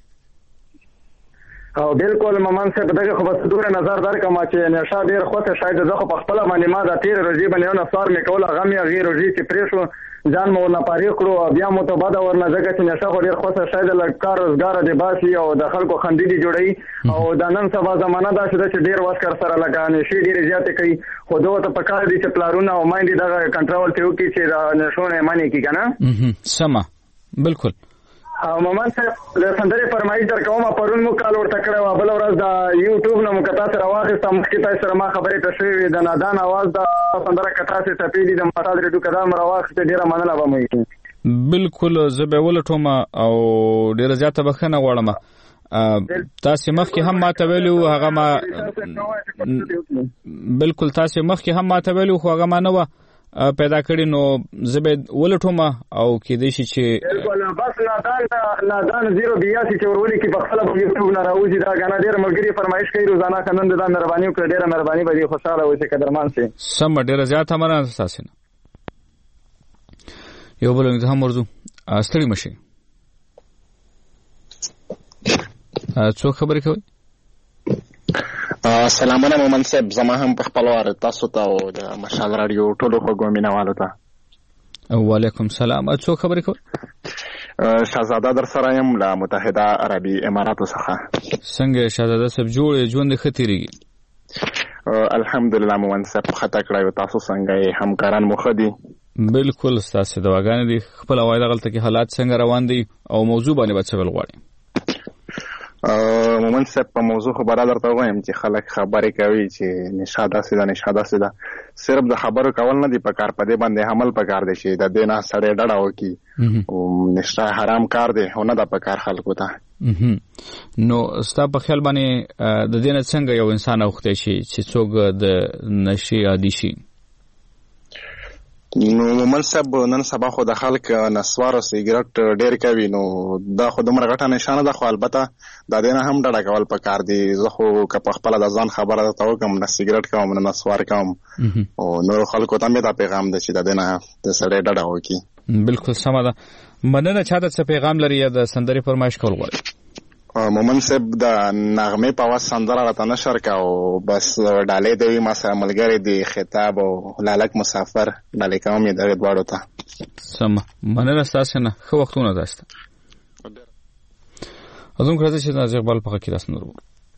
او بالکل مامان صاحب دغه خو بس دوره نظر درکم چې نشه ډیر خوته شاید زه خو په خپل باندې ما د تیر روزي باندې یو نصار مې کوله غم یا غیر روزي چې پریشو ځان مو نه پاره کړو بیا مو ته بعد ورنه ځکه چې نشه خو ډیر خوته شاید لکار روزګار دی باسي او د خلکو خندېدي جوړي او د نن سبا زمانہ دا چې ډیر واسکر سره لګانې شي ډیر زیات کوي خو دوه ته پکار دي چې پلارونه او مایندې دغه کنټرول ته وکړي چې نشونه مانی کی کنه سما بالکل او مامان صاحب له سندرې فرمایش درکوم پرون مو کال ورته کړو بل ورځ د یوټیوب نه مو کتا سره واخیسته مخکې تاسو سره ما خبرې تشوي د نادان आवाज د سندره کتا سره تپېدي د ماته د ډوکدار مر واخیسته ډیره مننه به مې بالکل زه به ولټوم او ډیره زیاته بخښنه غواړم تاسو مخکې هم ماته ویلو هغه ما بالکل تاسو مخکې هم ماته ویلو خو هغه ما نه و پیدا کړی نو زبید ولټوم او کې دې شي چې بالکل بس نادان نادان زیرو بیاسی چې ورولي کې په خپل یوټیوب نه راوځي دا غاڼه ډېر ملګری فرمایش کوي روزانه کنن دا مهرباني وکړه ډېر مهرباني به خوشاله وي چې قدرمان سي سم ډېر زیات امر تاسو نه یو بل نه هم ورزو ستړي مشي څو خبرې کوي سلامونه مومن صاحب زما هم په خپل واره تاسو ته او د مشال رادیو ټولو خوږو مینوالو ته وعلیکم سلام څو خبرې کوي شاهزاده در سره یم له متحده عربي اماراتو څخه څنګه شاهزاده صاحب جوړ ژوند ښه تیریږي الحمدلله مومن صاحب خطا کړی تاسو څنګه همکاران مو ښه دي بالکل ستاسو دواګانې دي خپل وایي دغلته کې حالات څنګه روان دي او موضوع باندې به څه ول غواړي مومن صاحب په موضوع خو برادر ته وایم چې خلک خبرې کوي چې نشاده سیده نشاده سیده صرف د خبرو کول نه دی په کار په دې باندې عمل پکار دی چې د دې نه سړی ډډه وکړي او نشه حرام کار دی او نه د پکار خلکو ته نو ستا په خیال باندې د دې نه څنګه یو انسان اوخته شي چې څوک د نشي عادي شي نو مومن صاحب نن سبا خو د خلک نسوار او سیګریټ ډېر کوي نو دا خو دومره غټه نشانه ده خو البته دا دې نه هم ډډه کول پکار دي زه خو که په خپله د ځان خبره درته وکړم نه سیګریټ کوم نه نسوار کوم او نورو خلکو ته مې دا پیغام دی چې د دې نه د سړی ډډه وکړي بالکل سمه ده مننه چاته څه پیغام لري یا د سندرې فرمایش کول غواړي مومن صاحب د نغمې په واس سندره راته نشر کا او بس ډالې دی ما سره ملګری دی خطاب او لالک مسافر ډالې کوم یې دغه دواړو ته سم مننه تاسو نه خو وختونه داشته اذن کړه چې نازیق بال په کې راس نور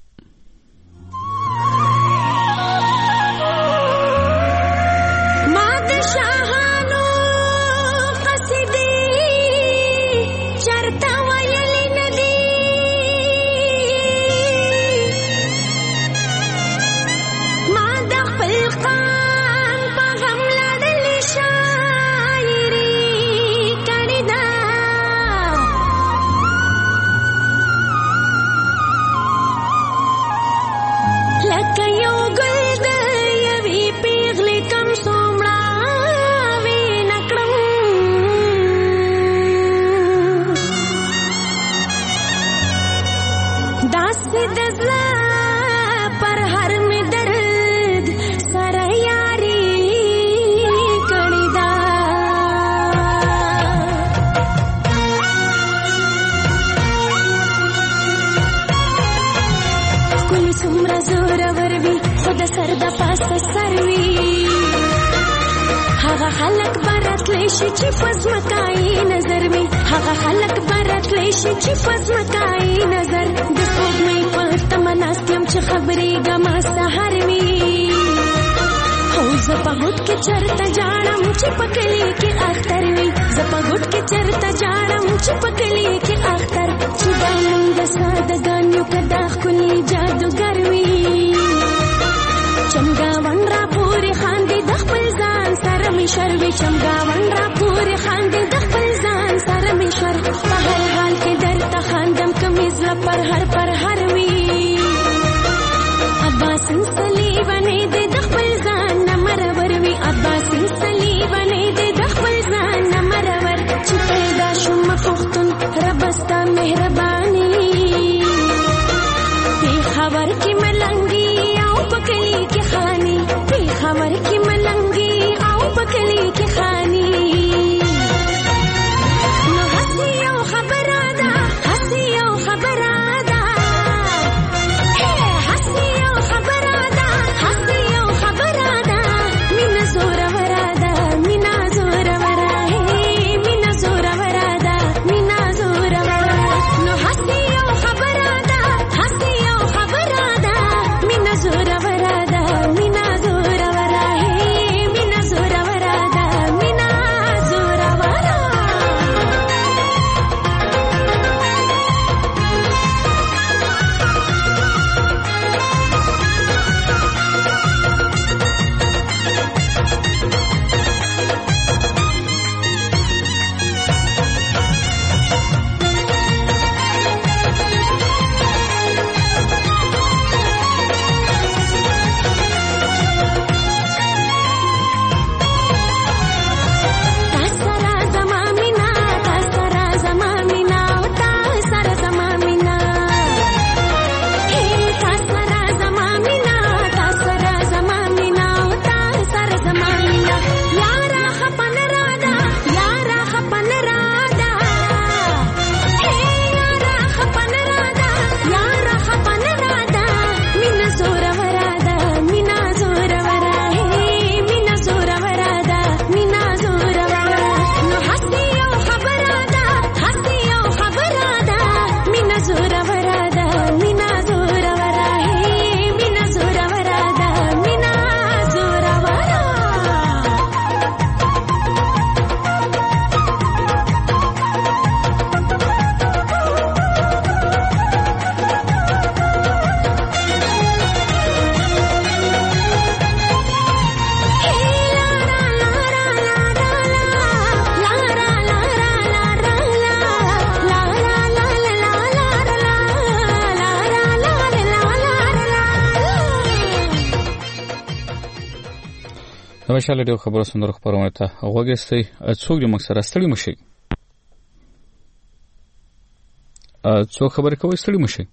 خلق برات لشي چې فزمکای نظر می هغه خلق برات لشي چې فزمکای نظر د سپوږمۍ په تمناستم چې خبرې ګما سحر می او زه په هوت کې چرته جاړم چې پکلی کې اختر وي زه په هوت کې چرته جاړم چې پکلی کې اختر چې باندې د ساده ګانیو کدا خولي جادوګر وي چمګاون را پورې خاندي د خپل ځان سره می شروي چمګاون را پورې خاندي د خپل ځان سره می شر په هر حال کې درته خاندم کمیز لا پر هر پر هر وی عباس سلی باندې د خپل ځان نمرور وی عباس سلی باندې د خپل ځان نمرور چې پیدا شوم پختون ربستا مهرباني په خبر کې ملنګي او پکلی کې خاني په خبر کې ملنګي او پکلی کې خاني نو هسي او خبره ده هسي او خبره ده مشال ډیو خبرو سندرو خبرونه ته وګورئ څوک د مکسر ستړي مشي څو خبرې کوي ستړي مشي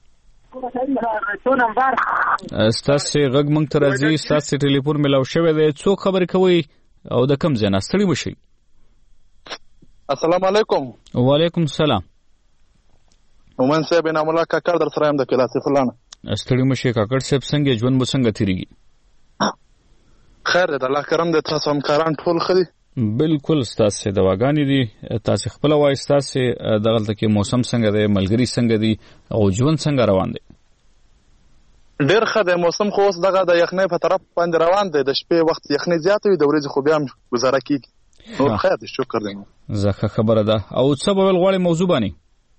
ستاسو غږ مونږ ته راځي ستاسو ټلیفون ملاو شوی دی څو خبرې کوي او د کم ځای نه ستړي مشي السلام علیکم وعلیکم السلام مومن صاحب نام الله کاکړ در سره يم د کلاسي فلانه ستړي مشي کاکړ صاحب څنګه ژوند مو څنګه تیریږي خیر د الله کرم د تاسو همکاران ټول خدي بالکل ستاسو دواګانې دي تاسو خپل وای ستاسو دغلته کې موسم څنګه دی ملګری څنګه دی او ژوند څنګه روان دی ډیر ښه دی موسم خو اوس دغه د یخنۍ په طرف باندې روان دی د شپې وخت یخنۍ زیاته وي د ورځې خو بیا هم گزاره کیږي نور خیر دی شکر دی زکه خبره ده او څه به ول غواړي موضوع باندې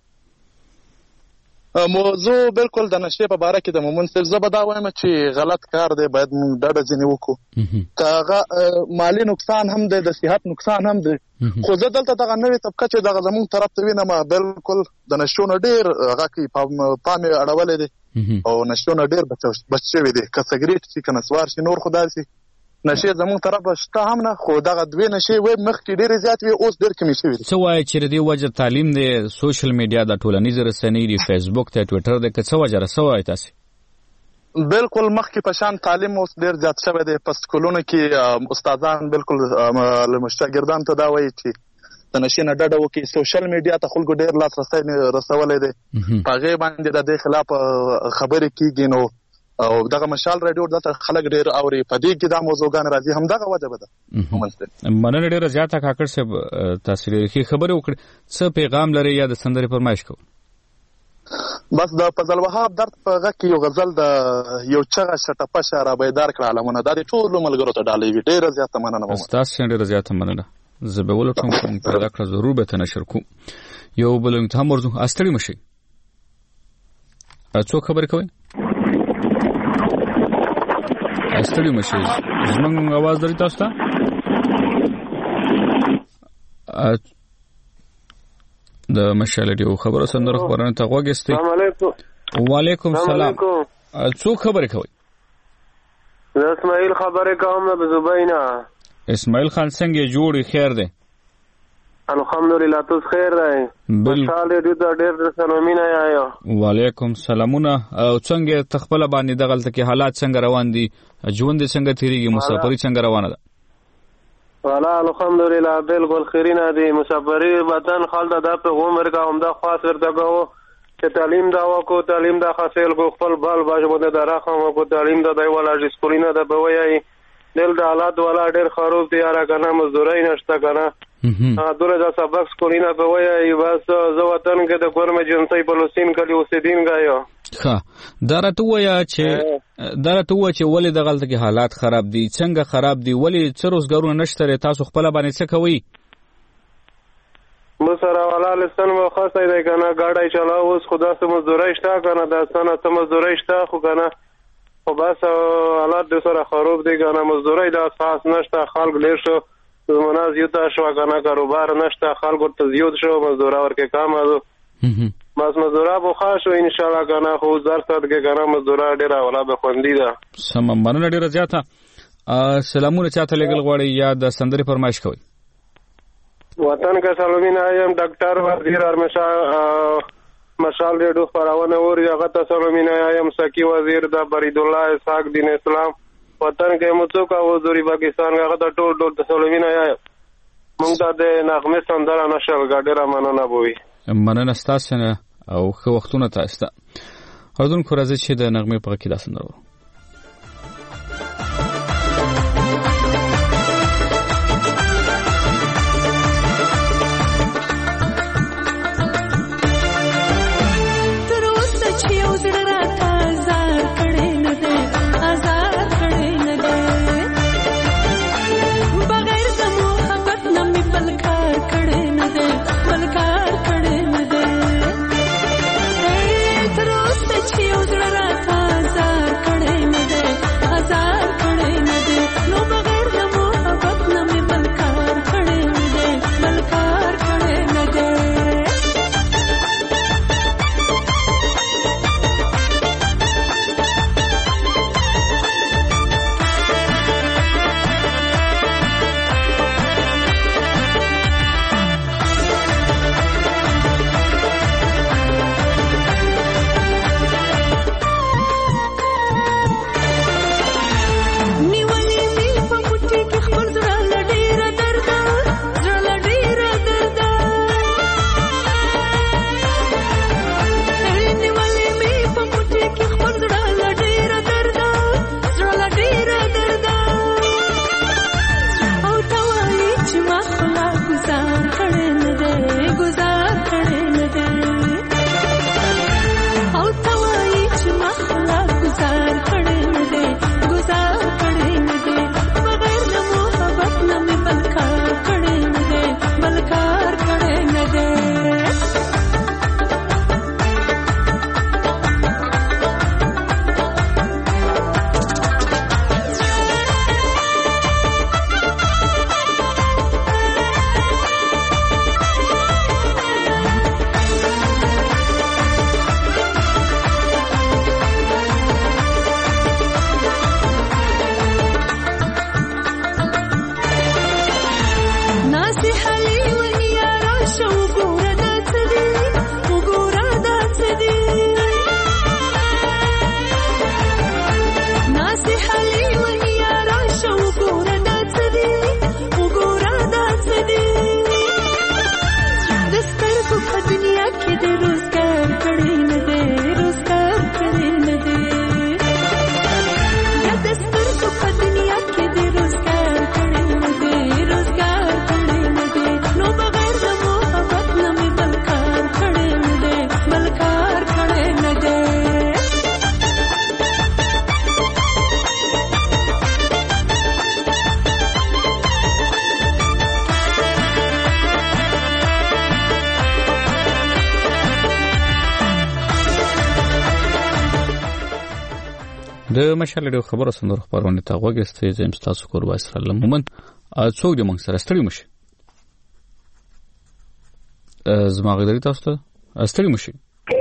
موضوع بالکل د نشې په باره کې د مومن صاحب زه به دا وایم چې غلط کار دی باید موږ ډډه ځینې وکړو که هغه مالي نقصان هم دی د صحت نقصان هم دی خو زه دلته دغه نوې طبقه چې دغه زموږ طرف ته وینم بالکل د نشو نه ډېر هغه کوي پام یې اړولی دی او نشو نه ډېر بچ شوي دی که سګرېټ شي که نسوار شي نور خو داسې نشې زموږ طرف شته هم نه خو دغه دوې نشې وې مخکې ډېرې زیات وي اوس ډېر کمې شوي دي څه وایي چې د دې وجه تعلیم دی سوشل میډیا د ټولنیزې رسنۍ دي فیسبوک دی ټویټر دی که څه وجه ده څه وایي تاسې بالکل مخکې په شان تعلیم اوس ډېر زیات شوی دی په سکولونو کې استادان بالکل شاګردانو ته دا وایي چې د نشې نه ډډه وکړي سوشل میډیا ته خلکو ډېر لاسرسی رسولی دی په هغې باندې د دې خلاف خبرې کېږي نو او دغه مشال رادیو دلته خلک ډېر اوري په دې کې دا موضوعګان راځي همدغه وجه به ده مننه ډېره زیاته کاکړ صاحب تاسو ډېرې ښې خبرې وکړې څه پیغام لرئ یا د سندرې فرمایش کوو بس د فضل وهاب درد په غږ کې یو غزل د یو چغه شټپشه را بیدار کړه عالمونه دا د ټولو ملګرو ته ډالۍ وي ډېره زیاته مننه ستاسو ډېره زیاته مننه زه به ولټوم کوم پیدا کړه ضرور به ته نشر کوم یو بل امتحان ورځو ستړي مشئ څوک خبرې کوئ ستړي مشئ زموږ اواز درې تاسو ته د مشال ډیو خبرو سندرو خبرونه ته غوږ استئ السلام علیکم وعلیکم السلام څوک خبرې کوي زه اسماعیل خبرې کوم د زبینا اسماعیل خان څنګه جوړی خیر دی الحمدلله تاسو خیر دی مشال ډیو ته ډېر سلامونه یایا وعلیکم سلامونه او څنګه تخپل باندې دغلت کې حالات څنګه روان دي ژوند څنګه تیریږي مسافري څنګه روانه ده والا الحمدلله بالکل خیرینه دي مسافري وطن خالد د په عمر کا عمده خاص ورته کو چې تعلیم دا وکړو تعلیم دا حاصل کو خپل بال باج باندې دراخه وکړو تعلیم دا دی ولا سکولینه د بوي دل د حالات ولا ډېر خروب دي یاره کنه مزدوري نشته کنه ا دوره دا سبق سکولینه بوي بس زه وطن کې د ګورمه جنسي بلوسین کلی اوسیدین غايو ښه دا راته وایه چې دا راته وایه چې ولې دغلته کې حالات خراب دي څنګه خراب دي ولې څه روزګارونه نشته تاسو خپله باندې څه کوئ مسره والا لسن مو خاصه دی کنه ګاډی چلاو اوس خدا سه مزدوري شته کنه دا سنه سم مزدوري شته خو کنه خو بس حالات د سره خراب دي کنه مزدوري دا اساس نشته خلک ډېر شو زمونه زیاته شو کنه کاروبار نشته خلکو ته زیات شو مزدورا ورکه کم ازو بس مزدورا بو خاصو ان شاء الله کنه خو زر صد کې کنه مزدورا ډیره ولا به خوندې ده سم مننه ډیره زیاته سلامونه چاته لګل غواړي یا د سندري فرمایش کوي وطن کا سلامین ایم ډاکټر وزیر ارمشا مشال ریډو فراونه اور هغه ته سلامین ایم سکی وزیر د برید الله اسحاق دین اسلام وطن کې مڅو کا وزوري پاکستان هغه ته ټول ټول سلامین ایم مونږ ته د نغمه سندره نشل ګډره مننه بوي مننه ستاسو نه او خو وختونه تاسو ته اردن کو راځي چې د نغمه په کې داسنه ورو کړه د مشال ډیو خبره سندر خبرونه ته وګستې زم تاسو کور واسره مومن څوک د موږ سره ستړي مشي زما غوړي تاسو ته ستړي مشي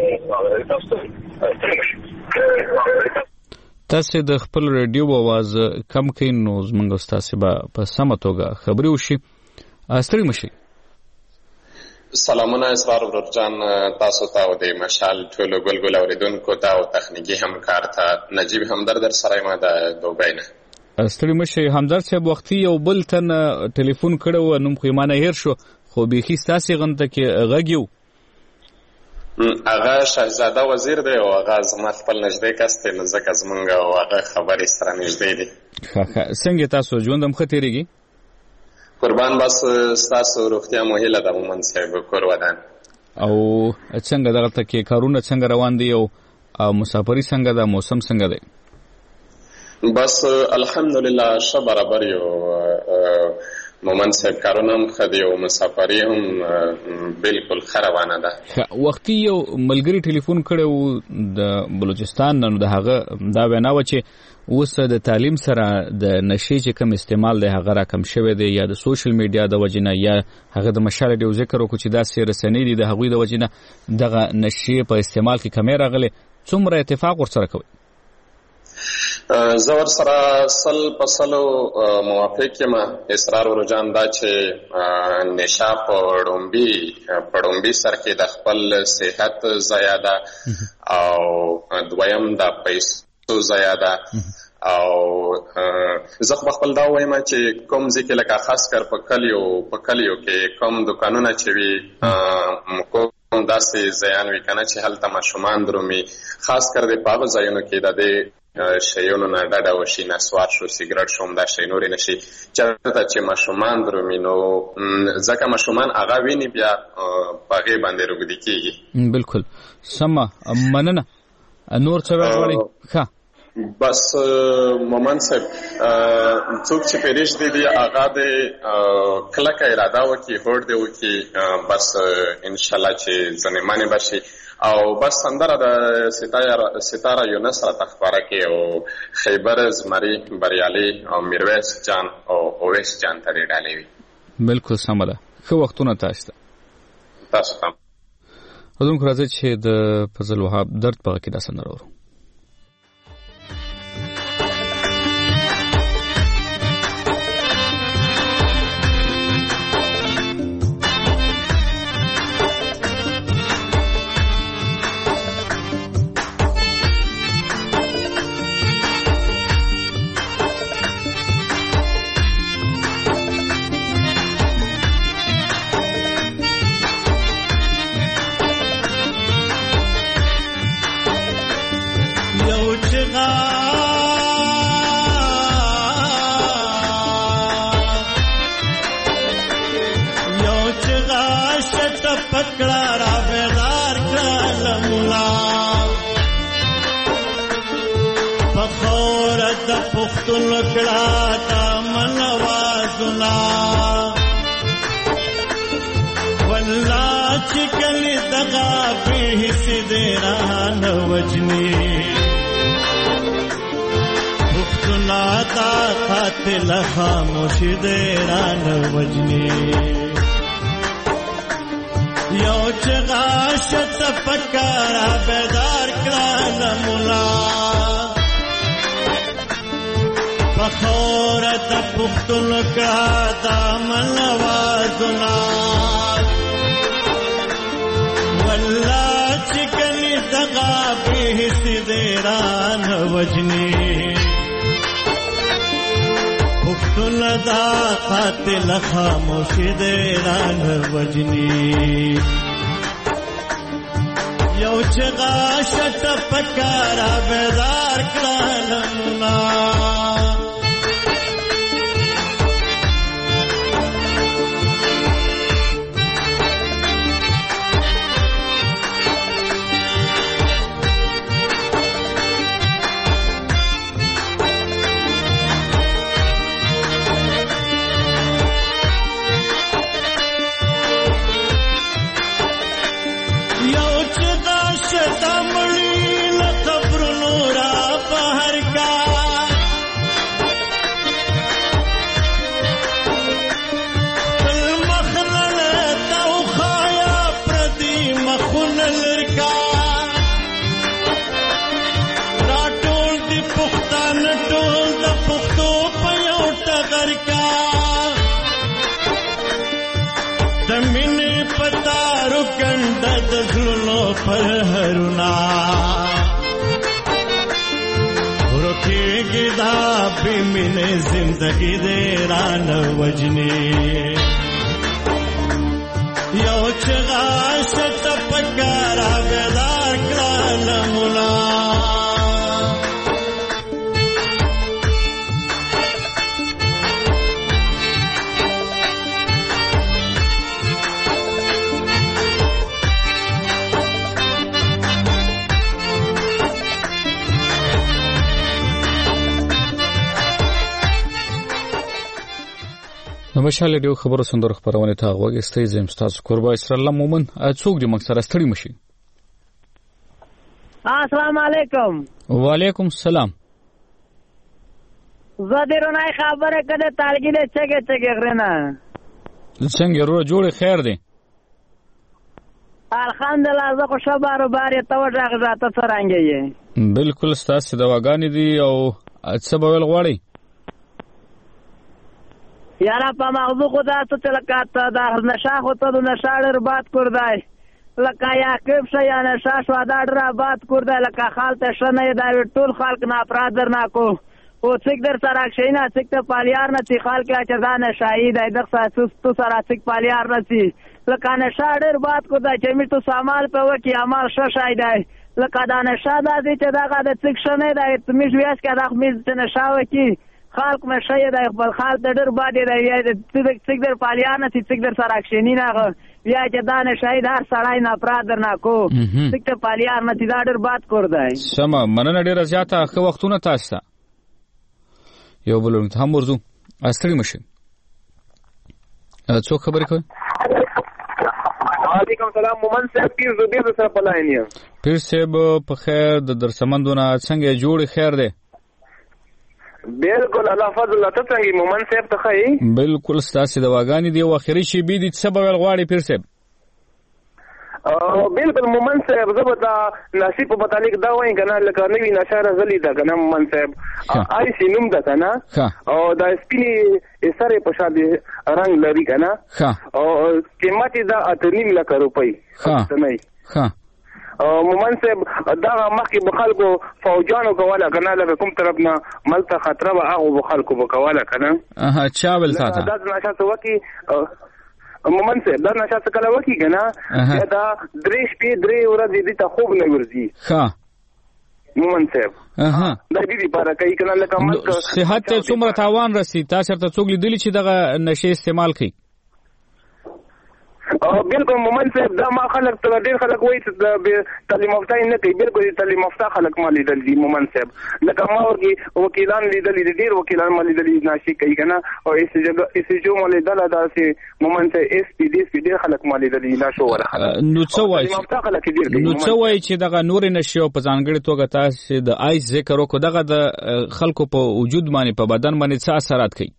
تاسو د خپل رادیو आवाज کم کین نو زمونږ تاسو به په سمه توګه خبري وشي ستړي مشي. سلامونه اسرار ورجان تاسو ته او د مشال ټولو ګلګل اوریدونکو ته او تخنیکی همکار ته نجیب همدرد در سره ما د دوبۍ نه ستړي مشي. همدرد صاحب وختي یو بل تن ټلیفون کړو نوم خو یې هیر شو خو بيخي ستاسو غنته کې غږیو هغه شهزاده وزیر دی او هغه زما خپل نږدې کس دی نو ځکه زمونږ او هغه خبرې سره نږدې دي. څنګه تاسو ژوند هم ښه تېرېږي؟ قربان بس ستاسو روغتیا مو هیله ده مومن صاحب کور ودان. او څنګه دغلته کې کارونه څنګه روان دي او مسافري څنګه ده موسم څنګه دی؟ بس الحمدلله ښه برابر یو مومن صاحب کارونه هم ښه دي او مسافري هم بالکل ښه روانه ده. وختي یو ملګري ټلیفون کړی و د بلوچستان نه نو د هغه دا وینا وه چې اوس د تعلیم سره د نشې چې کم استعمال دی هغه راکم شوی دی یا د سوشل میډیا د وجې نه یا هغه د مشال ډیو ذکر وکړو چې داسې رسنۍ دي د هغوی د وجې نه دغه نشې په استعمال کې کمی راغلی. څومره اتفاق ورسره کوئ؟ زه ورسره سل په سلو موافق یم. اسرار ورجان دا چې نشه په ړومبي په ړومبي سر کې د خپل صحت ضایع ده او دویم د پیسو ضایع ده او زه خو خپل دا وایم چې کوم ځای کې لکه خاص کر په کلیو په کلیو کې کوم دکانونه چې وي کوم داسې ځایان وي که نه چې هلته ماشومان درومي خاص کر د په هغو ځایونو کې د دې شیونو نه ډډه وشي نسوار شو سیګرټ شو همدا شی نورې نه شي چېرته چې ماشومان درومي نو ځکه ماشومان هغه ویني بیا په هغې باندې روږدي کېږي. بلکل سمه مننه. نور څه ویل غواړئ؟ ښه بس مومن صاحب څوک چې پرېږدي دي هغه د کلکه اراده وکړي هوډ دې وکړي بس انشاءالله چې ځنې به شي او بس سندره د ستاره یونس راته خپاره کړي او خیبر زمري بریالي او میرویس جان او اویس جان ته دې ډالۍ وي. بلکل سمه ده. ښه وختونه تاسو ته. تاسو ته اوس راځئ چې د فضل وهاب درد په هغه کې دا سندره اورو. خاموشی دیران وجنی یو چغاشت پکارا بیدار کران ملا فخورت پختن کا دامن وازنا واللہ چکنی دغا بیہسی دیران وجنی پختون دا قاتل خاموشی دیران وجنی یو چغا شت پکارا بیدار کلالمنا ورکا زمین پتارو کند دزلو پر هرونا روکی گدا بیمین زندگی دیران وجنی یو چغاش تپکارا بیدار کران ملا نو مشال ډیو خبرو سندر خبرونه ته غوږستې زم تاسو قربا اسرائیل مومن څوک دې مکسر ستړي مشي. السلام علیکم. وعلیکم السلام. زديرونه خبره کده تالګي دې چګه چګه غرنه څنګه ورو جوړ خیر دی الحمدلله زه خو شبارو بارې ته وځه غزاته څنګه بالکل ستاسو دواګانی دي او څه به ول غواړي یارا په موضوع خدا ته تلکاته دا نشه خو ته د نشه ډېر بات کوردای لکه یا کیف شي یا نشه شو دا ډېر بات کوردای لکه خالته شنه دا ټول خلق نه افراد نه کو او څنګه در سره شي نه څنګه پالیار نه تی خلق چې دا نشای دی د خاص تو سره څنګه پالیار نه تی لکه نشه ډېر بات کوردای چې می تو سامان په وکی عمل ششای دی لکه دا نشه دا چې دا د څنګه شنه دی می ویاس کې دا می نشه وکی خلق مشه د خپل خلق د ډېر باندې د څنګه در پالیار نه تی څنګه در سره اکشنی نه بیا چې دا نشای دار سړای نه افراد نه کو څنګه پالیار نه تی دا ډېر بات کوردای سم مننه ډېر زیاته خو وختونه تاسو یو بل ته هم ورزو استړي مشه څو خبرې کوي. وعلیکم السلام مومن صاحب پیر زبیر سره پلاینیا پیر صاحب په خیر د درسمندونه څنګه جوړ خیر دی بالکل الله فضل الله ته مومن صاحب ته خی بالکل ستاسو دواګانی دی او اخري شی بي دي سبب غواړي پیر صاحب او بالکل مومن صاحب زبتا نصیب په متعلق دا وایي کنه لکه نوی نشاره زلی دا کنه مومن صاحب آی سی نوم دا کنه او دا سپینی سره په شادي رنگ لري کنه او قیمت دا اتنیم لک روپۍ نه ها مومن صاحب دا مخکې بخلکو فوجانو کوله کنه لکه کوم طرف نه ملته خطر به هغه بخلکو وکواله کنه اها چا ول ساته دا نشه څه وکی مومن صاحب دا نشه څه کله وکی کنه دا درې شپې درې ورځې دې ته خوب نه ورځي ها مومن صاحب اها دا دې لپاره کوي کنه لکه ملک صحت ته څومره تاوان رسي تاسو ته څوک لیدلی چې دغه نشه استعمال کوي بالکل مومن صاحب دا ما خلک ته ډېر خلک وایي چې تعلیم یافته نه کوي بالکل تعلیم یافته خلک ما لیدل دي مومن صاحب لکه ما ورګي وکیلان لیدل دي ډېر وکیلان ما لیدل دي ناشي کوي کنه او اس جګه اس جو ما لیدل دا سي مومن صاحب اس پی ډي ډېر خلک ما لیدل دي ناشو ولا نو څه وایي نو څه وایي چې دغه نور نشي په ځانګړي توګه تاسو د آیس ذکر وکړو دغه د خلکو په وجود باندې په بدن باندې څه اثرات کوي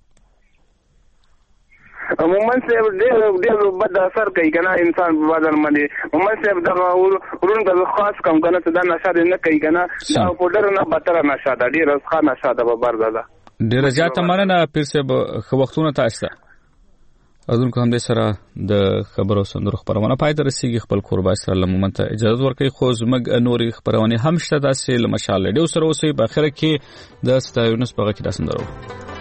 مومن صاحب ډېر ډېر بد اثر کوي کنه انسان په بدن باندې مومن صاحب دغه ورون د خاص کم کنه څه دا نشه نه کوي کنه دا پودر نه بتر نشه دا ډېر ښه نشه ده به بردا ډېر زیاته مننه پیر صاحب خو وختونه تاسو اذن کوم د سره د خبرو سندرو خبرونه پای ته رسیدي خپل قربا سره لمن ته اجازه ورکړي خو زمګ نوري خبرونه هم شته داسې لمشال ډیو سره اوسې په اخر کې د ستایونس په کې د سندرو